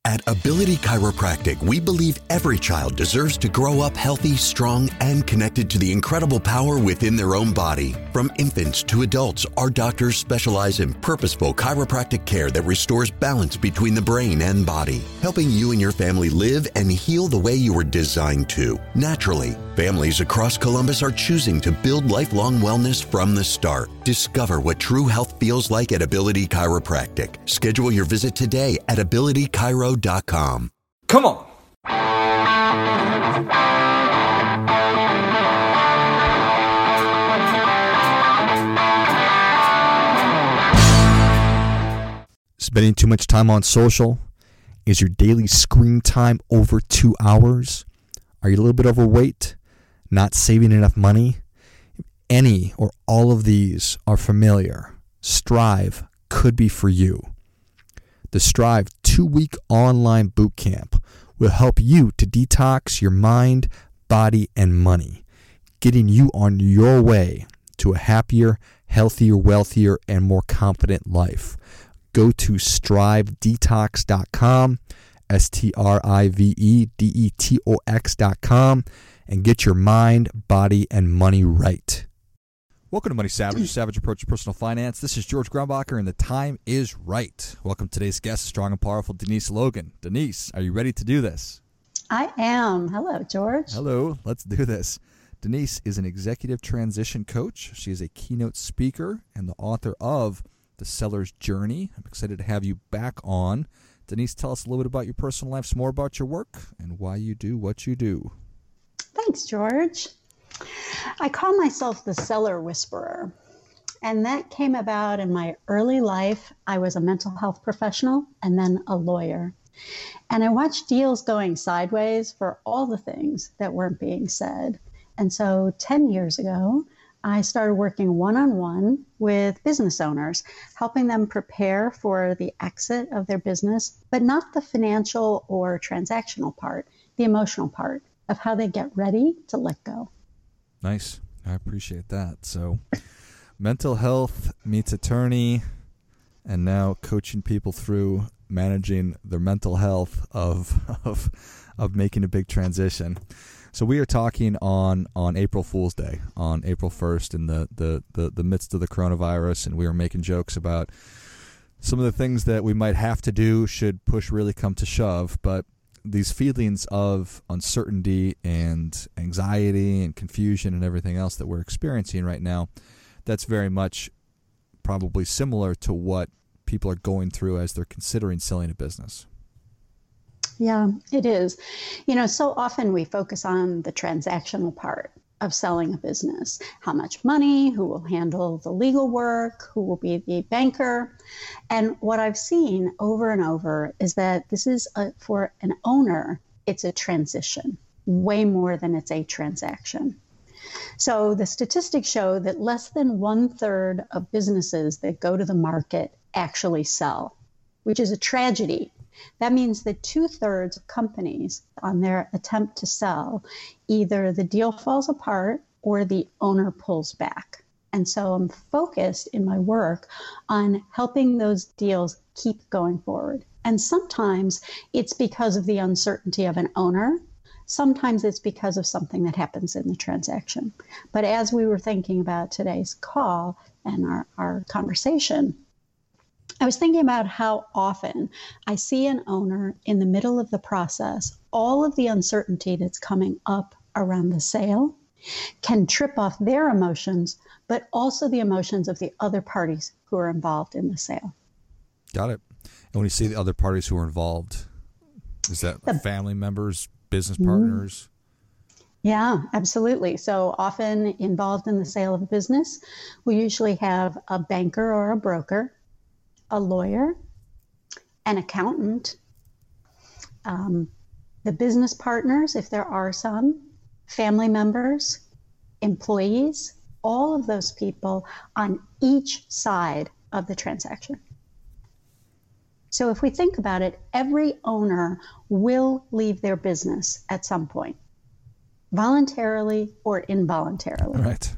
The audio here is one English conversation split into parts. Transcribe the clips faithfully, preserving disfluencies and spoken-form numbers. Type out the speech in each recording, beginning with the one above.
At Ability Chiropractic, we believe every child deserves to grow up healthy, strong, and connected to the incredible power within their own body. From infants to adults, our doctors specialize in purposeful chiropractic care that restores balance between the brain and body, helping you and your family live and heal the way you were designed to, naturally. Families across Columbus are choosing to build lifelong wellness from the start. Discover what true health feels like at Ability Chiropractic. Schedule your visit today at ability chiro dot com. Come on. Spending too much time on social? Is your daily screen time over two hours? Are you a little bit overweight? Not saving enough money? If any or all of these are familiar, Strive could be for you. The Strive two-week online boot camp will help you to detox your mind, body, and money, getting you on your way to a happier, healthier, wealthier, and more confident life. Go to strive detox dot com, S T R I V E D E T O X dot com, and get your mind, body, and money right. Welcome to Money Savage, Savage Approach to Personal Finance. This is George Grumbacher, and the time is right. Welcome to today's guest, strong and powerful Denise Logan. Denise, are you ready to do this? I am. Hello, George. Hello. Let's do this. Denise is an executive transition coach. She is a keynote speaker and the author of The Seller's Journey. I'm excited to have you back on. Denise, tell us a little bit about your personal life, some more about your work, and why you do what you do. Thanks, George. I call myself the seller whisperer, and that came about in my early life. I was a mental health professional and then a lawyer, and I watched deals going sideways for all the things that weren't being said. And so ten years ago, I started working one-on-one with business owners, helping them prepare for the exit of their business, but not the financial or transactional part, the emotional part of how they get ready to let go. Nice. I appreciate that. So mental health meets attorney, and now coaching people through managing their mental health of of of making a big transition. So we are talking on, on April Fool's Day, on April first, in the, the, the, the midst of the coronavirus, and we were making jokes about some of the things that we might have to do should push really come to shove. But these feelings of uncertainty and anxiety and confusion and everything else that we're experiencing right now, that's very much probably similar to what people are going through as they're considering selling a business. Yeah, it is. You know, so often we focus on the transactional part of selling a business. How much money, who will handle the legal work, who will be the banker. And what I've seen over and over is that this is, a, for an owner, it's a transition, way more than it's a transaction. So the statistics show that less than one third of businesses that go to the market actually sell, which is a tragedy. That means that two-thirds of companies on their attempt to sell, either the deal falls apart or the owner pulls back. And so I'm focused in my work on helping those deals keep going forward. And sometimes it's because of the uncertainty of an owner. Sometimes it's because of something that happens in the transaction. But as we were thinking about today's call and our, our conversation, I was thinking about how often I see an owner in the middle of the process, all of the uncertainty that's coming up around the sale can trip off their emotions, but also the emotions of the other parties who are involved in the sale. Got it. And when you say the other parties who are involved, is that the, family members, business partners? Yeah, absolutely. So often involved in the sale of a business, we usually have a banker or a broker, a lawyer, an accountant, um, the business partners, if there are some, family members, employees, all of those people on each side of the transaction. So if we think about it, every owner will leave their business at some point, voluntarily or involuntarily. Right.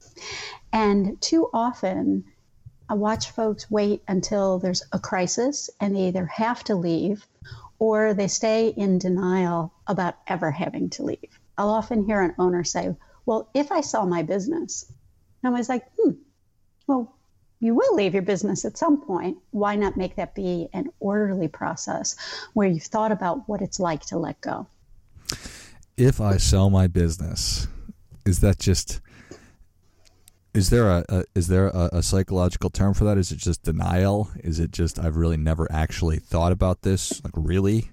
And too often, I watch folks wait until there's a crisis and they either have to leave or they stay in denial about ever having to leave. I'll often hear an owner say, well, if I sell my business, and I was like, hmm, well, you will leave your business at some point. Why not make that be an orderly process where you've thought about what it's like to let go? If I sell my business, is that just, is there a, a is there a, a psychological term for that? Is it just denial? Is it just, I've really never actually thought about this? Like, really?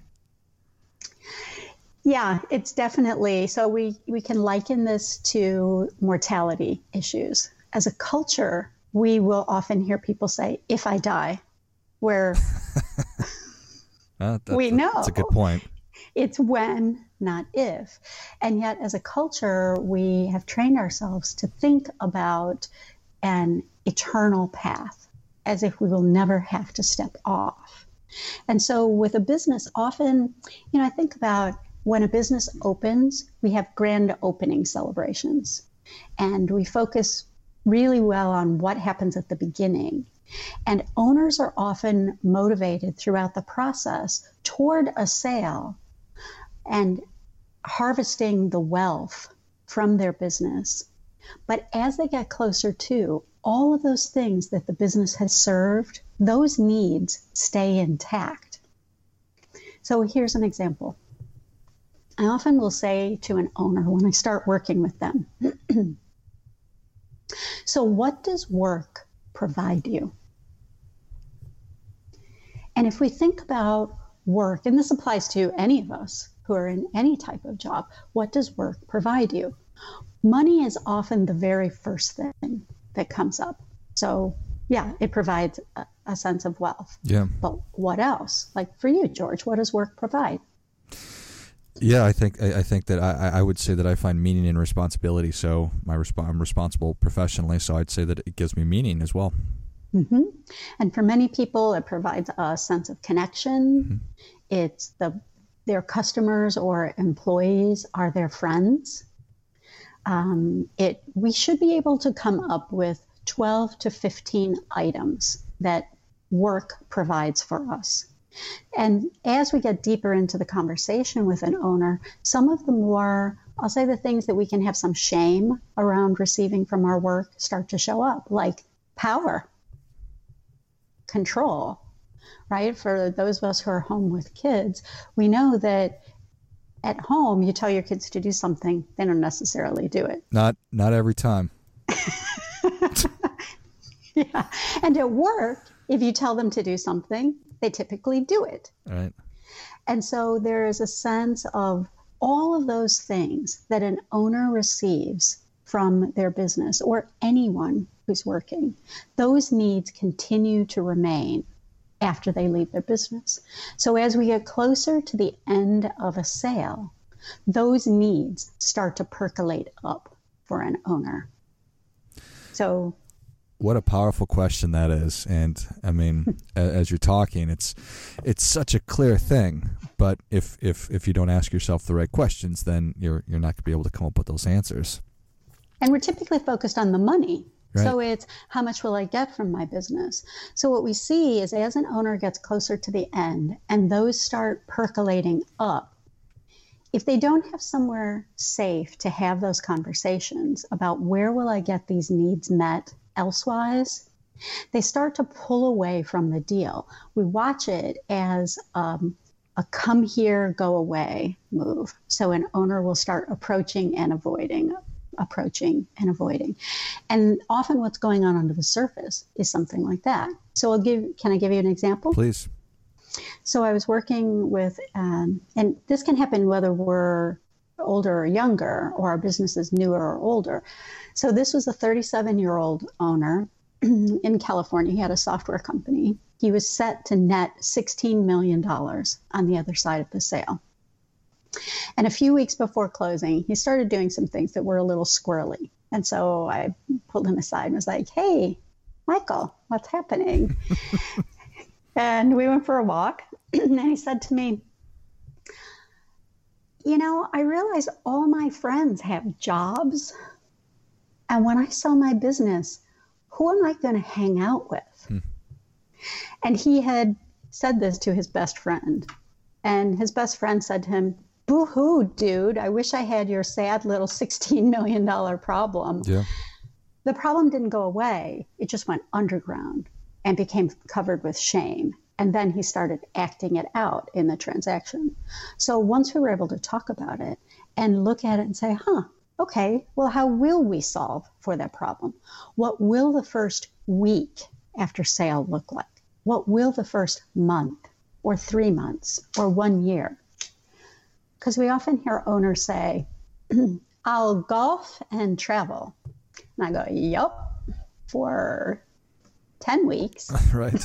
Yeah, it's definitely. So we, we can liken this to mortality issues. As a culture, we will often hear people say, if I die, where uh, we know that's a good point. It's when, not if. And yet, as a culture, we have trained ourselves to think about an eternal path, as if we will never have to step off. And so with a business, often, you know, I think about when a business opens, we have grand opening celebrations. And we focus really well on what happens at the beginning. And owners are often motivated throughout the process toward a sale and harvesting the wealth from their business. But as they get closer to, all of those things that the business has served, those needs stay intact. So here's an example. I often will say to an owner when I start working with them, so what does work provide you? And if we think about work, and this applies to any of us who are in any type of job, what does work provide you? Money is often the very first thing that comes up. So yeah, it provides a, a sense of wealth. Yeah. But what else? Like for you, George, what does work provide? Yeah, I think I, I think that I, I would say that I find meaning in responsibility. So my resp- I'm responsible professionally, so I'd say that it gives me meaning as well. Mm-hmm. And for many people, it provides a sense of connection. Mm-hmm. It's the their customers or employees are their friends. Um, it we should be able to come up with twelve to fifteen items that work provides for us. And as we get deeper into the conversation with an owner, some of the more, I'll say the things that we can have some shame around receiving from our work start to show up, like power, control, right? For those of us who are home with kids, we know that at home, you tell your kids to do something, they don't necessarily do it. Not not every time. Yeah. And at work, if you tell them to do something, they typically do it. Right. And so there is a sense of all of those things that an owner receives from their business or anyone who's working. Those needs continue to remain after they leave their business. So as we get closer to the end of a sale, those needs start to percolate up for an owner. So what a powerful question that is. And I mean, as you're talking, it's it's such a clear thing. But if, if, if you don't ask yourself the right questions, then you're you're not going to be able to come up with those answers. And we're typically focused on the money. Right. So it's how much will I get from my business? So what we see is as an owner gets closer to the end and those start percolating up, if they don't have somewhere safe to have those conversations about where will I get these needs met elsewise, they start to pull away from the deal. We watch it as um, a come here, go away move. So an owner will start approaching and avoiding, approaching and avoiding. And often what's going on under the surface is something like that. So I'll give, can I give you an example? Please. So I was working with, um, and this can happen whether we're older or younger, or our business is newer or older. So this was a thirty-seven-year-old owner in California. He had a software company. He was set to net sixteen million dollars on the other side of the sale. And a few weeks before closing, he started doing some things that were a little squirrely. And so I pulled him aside and was like, hey, Michael, what's happening? And we went for a walk. And he said to me, you know, I realize all my friends have jobs. And when I sell my business, who am I going to hang out with? Hmm. And he had said this to his best friend. And his best friend said to him, boo-hoo, dude, I wish I had your sad little sixteen million dollars problem. Yeah. The problem didn't go away. It just went underground and became covered with shame. And then he started acting it out in the transaction. So once we were able to talk about it and look at it and say, huh, okay, well, how will we solve for that problem? What will the first week after sale look like? What will the first month or three months or one year? Because we often hear owners say, I'll golf and travel. And I go, yup, for ten weeks. Right.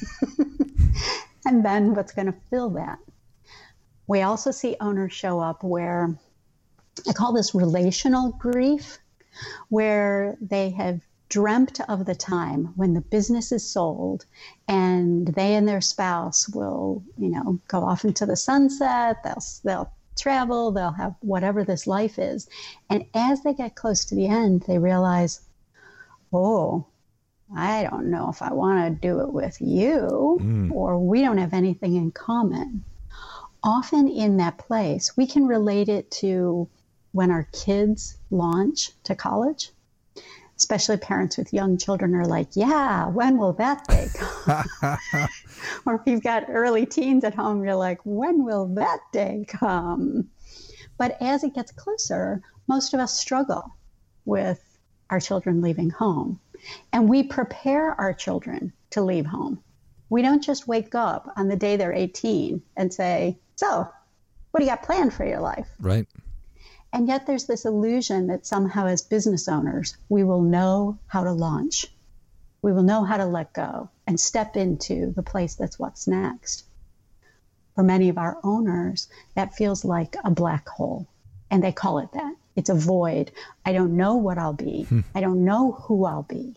And then what's going to fill that? We also see owners show up where I call this relational grief, where they have dreamt of the time when the business is sold and they and their spouse will, you know, go off into the sunset. They'll, they'll travel, they'll have whatever this life is. And as they get close to the end, they realize, oh, I don't know if I want to do it with you, mm. or we don't have anything in common. Often in that place, we can relate it to when our kids launch to college, especially parents with young children are like, yeah, when will that day come? Or if you've got early teens at home, you're like, when will that day come? But as it gets closer, most of us struggle with our children leaving home. And we prepare our children to leave home. We don't just wake up on the day they're eighteen and say, so, what do you got planned for your life? Right. And yet there's this illusion that somehow as business owners, we will know how to launch. We will know how to let go and step into the place that's what's next. For many of our owners, that feels like a black hole. And they call it that. It's a void. I don't know what I'll be. Hmm. I don't know who I'll be.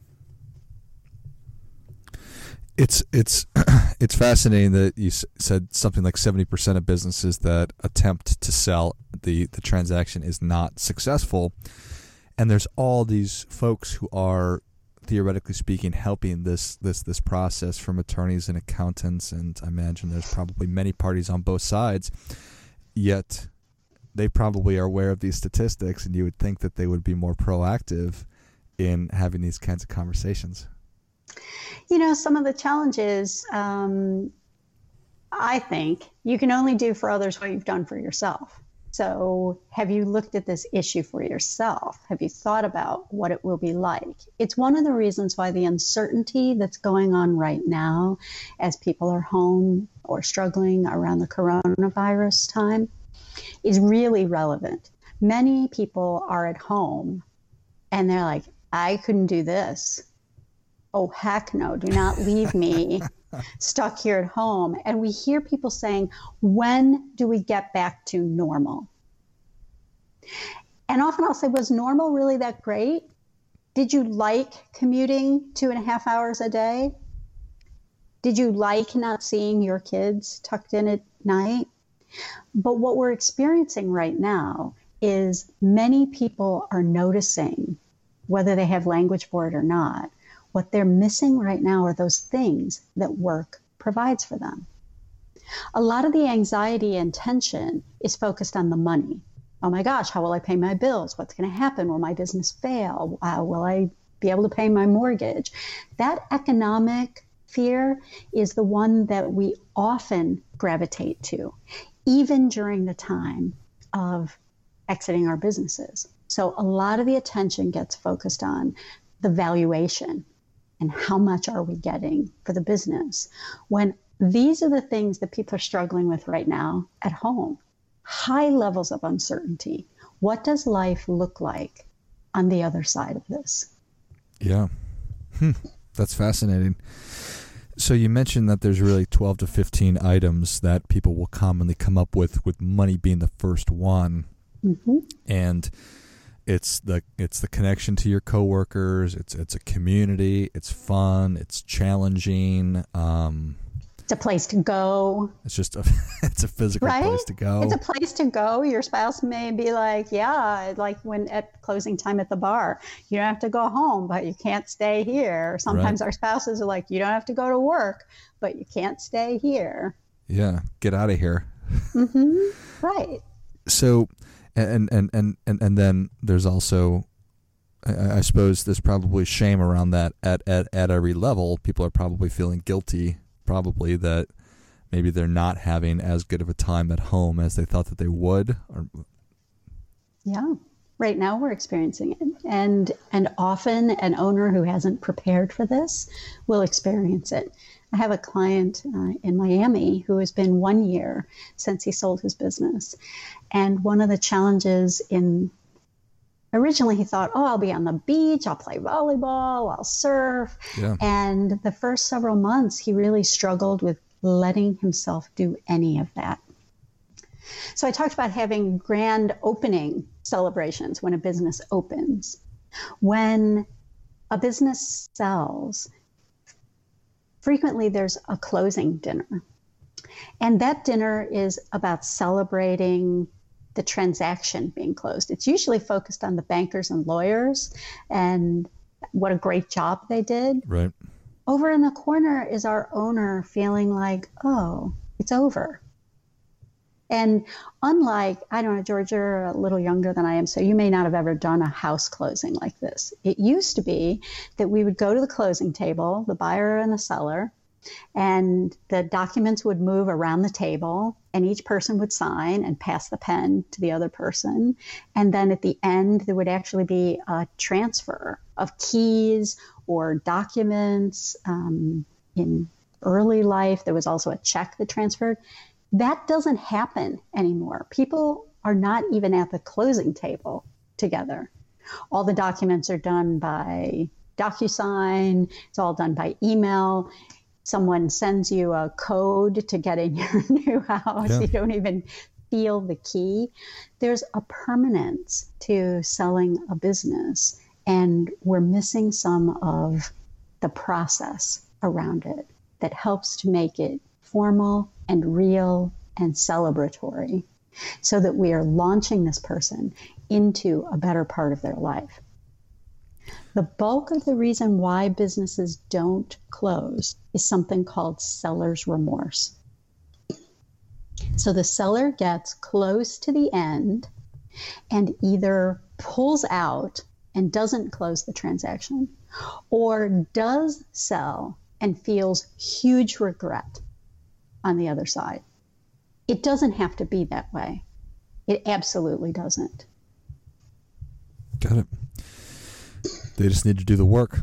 It's it's it's fascinating that you said something like seventy percent of businesses that attempt to sell the, the transaction is not successful. And there's all these folks who are, theoretically speaking, helping this this this process, from attorneys and accountants, and I imagine there's probably many parties on both sides, yet they probably are aware of these statistics, and you would think that they would be more proactive in having these kinds of conversations. You know, some of the challenges, um, I think, you can only do for others what you've done for yourself. So have you looked at this issue for yourself? Have you thought about what it will be like? It's one of the reasons why the uncertainty that's going on right now as people are home or struggling around the coronavirus time is really relevant. Many people are at home and they're like, I couldn't do this. Oh, heck no, do not leave me stuck here at home. And we hear people saying, when do we get back to normal? And often I'll say, was normal really that great? Did you like commuting two and a half hours a day? Did you like not seeing your kids tucked in at night? But what we're experiencing right now is many people are noticing, whether they have language for it or not, what they're missing right now are those things that work provides for them. A lot of the anxiety and tension is focused on the money. Oh my gosh, how will I pay my bills? What's going to happen? Will my business fail? Uh, will I be able to pay my mortgage? That economic fear is the one that we often gravitate to, even during the time of exiting our businesses. So a lot of the attention gets focused on the valuation and how much are we getting for the business, when these are the things that people are struggling with right now at home. High levels of uncertainty. What does life look like on the other side of this? Yeah. Hmm. That's fascinating. So you mentioned that there's really twelve to fifteen items that people will commonly come up with, with money being the first one. Mm-hmm. And it's the it's the connection to your coworkers. It's it's a community. It's fun. It's challenging. Um, it's a place to go. It's just a it's a physical right? place to go. It's a place to go. Your spouse may be like, yeah, like when at closing time at the bar, you don't have to go home, but you can't stay here. Sometimes right. Our spouses are like, you don't have to go to work, but you can't stay here. Yeah, get out of here. Mm-hmm. Right. So, and and and and and then there's also, I, I suppose there's probably shame around that at, at at every level. People are probably feeling guilty, probably that maybe they're not having as good of a time at home as they thought that they would. Or yeah. Right now we're experiencing it. And and often an owner who hasn't prepared for this will experience it. I have a client uh, in Miami who has been one year since he sold his business. And one of the challenges in, originally he thought, oh, I'll be on the beach, I'll play volleyball, I'll surf. Yeah. And the first several months, he really struggled with letting himself do any of that. So I talked about having grand opening celebrations when a business opens. When a business sells, frequently there's a closing dinner. And that dinner is about celebrating the transaction being closed. It's usually focused on the bankers and lawyers and what a great job they did. Right. Over in the corner is our owner feeling like, oh, it's over. And unlike, I don't know, George, you're a little younger than I am, so you may not have ever done a house closing like this. It used to be that we would go to the closing table, the buyer and the seller, and the documents would move around the table, and each person would sign and pass the pen to the other person. And then at the end, there would actually be a transfer of keys or documents. Um, in early life, there was also a check that transferred. That doesn't happen anymore. People are not even at the closing table together. All the documents are done by DocuSign. It's all done by email. Someone sends you a code to get in your new house. Yeah. You don't even feel the key. There's a permanence to selling a business, and we're missing some of the process around it that helps to make it formal and real and celebratory, so that we are launching this person into a better part of their life. The bulk of the reason why businesses don't close is something called seller's remorse. So the seller gets close to the end and either pulls out and doesn't close the transaction, or does sell and feels huge regret on the other side. It doesn't have to be that way. It absolutely doesn't. Got it. They just need to do the work.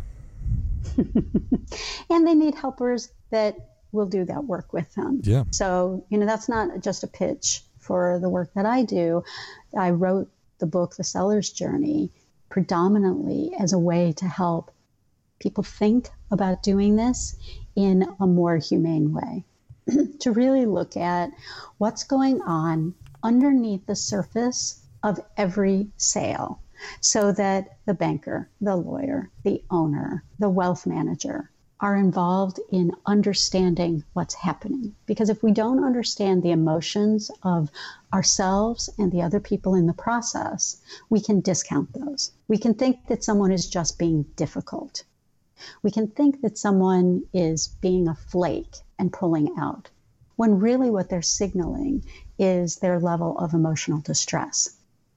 And they need helpers that will do that work with them. Yeah. So, you know, that's not just a pitch for the work that I do. I wrote the book, The Seller's Journey, predominantly as a way to help people think about doing this in a more humane way. To really look at what's going on underneath the surface of every sale, so that the banker, the lawyer, the owner, the wealth manager are involved in understanding what's happening. Because if we don't understand the emotions of ourselves and the other people in the process, we can discount those. We can think that someone is just being difficult. We can think that someone is being a flake and pulling out, when really what they're signaling is their level of emotional distress.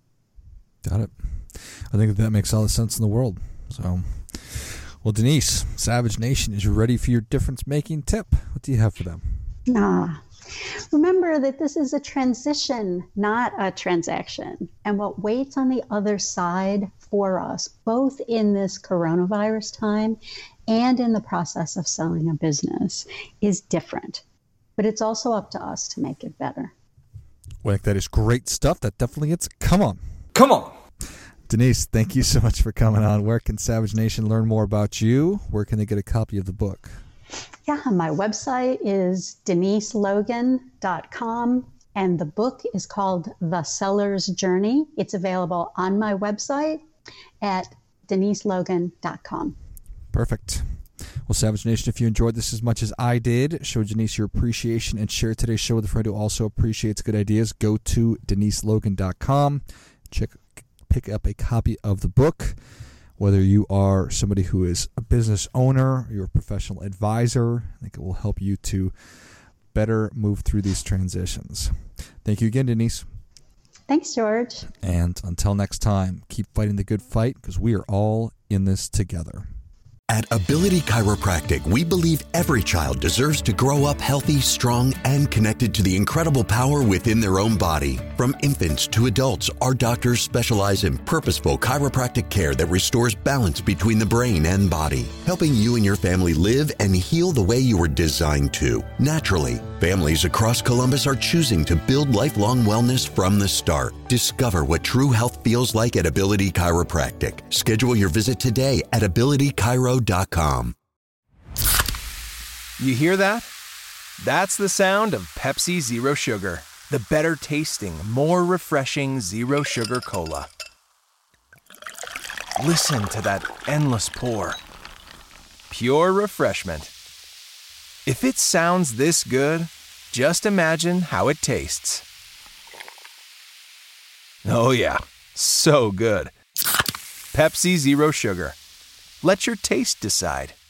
Got it. I think that, that makes all the sense in the world. So, well, Denise, Savage Nation is ready for your difference-making tip. What do you have for them? Ah, remember that this is a transition, not a transaction. And what waits on the other side for us, both in this coronavirus time and in the process of selling a business, is different. But it's also up to us to make it better. Well, that is great stuff. That definitely gets. Come on. Come on. Denise, thank you so much for coming on. Where can Savage Nation learn more about you? Where can they get a copy of the book? Yeah, my website is denise logan dot com, and the book is called The Seller's Journey. It's available on my website at denise logan dot com. Perfect. Well, Savage Nation, if you enjoyed this as much as I did, show Denise your appreciation and share today's show with a friend who also appreciates good ideas. Go to denise logan dot com. Check, pick up a copy of the book. Whether you are somebody who is a business owner, you're a professional advisor, I think it will help you to better move through these transitions. Thank you again, Denise. Thanks, George. And until next time, keep fighting the good fight because we are all in this together. At Ability Chiropractic, we believe every child deserves to grow up healthy, strong, and connected to the incredible power within their own body. From infants to adults, our doctors specialize in purposeful chiropractic care that restores balance between the brain and body, helping you and your family live and heal the way you were designed to, naturally. Families across Columbus are choosing to build lifelong wellness from the start. Discover what true health feels like at Ability Chiropractic. Schedule your visit today at ability chiro dot com. You hear that? That's the sound of Pepsi Zero Sugar, the better tasting, more refreshing zero sugar cola. Listen to that endless pour. Pure refreshment. If it sounds this good, just imagine how it tastes. Oh yeah, so good. Pepsi Zero Sugar. Let your taste decide.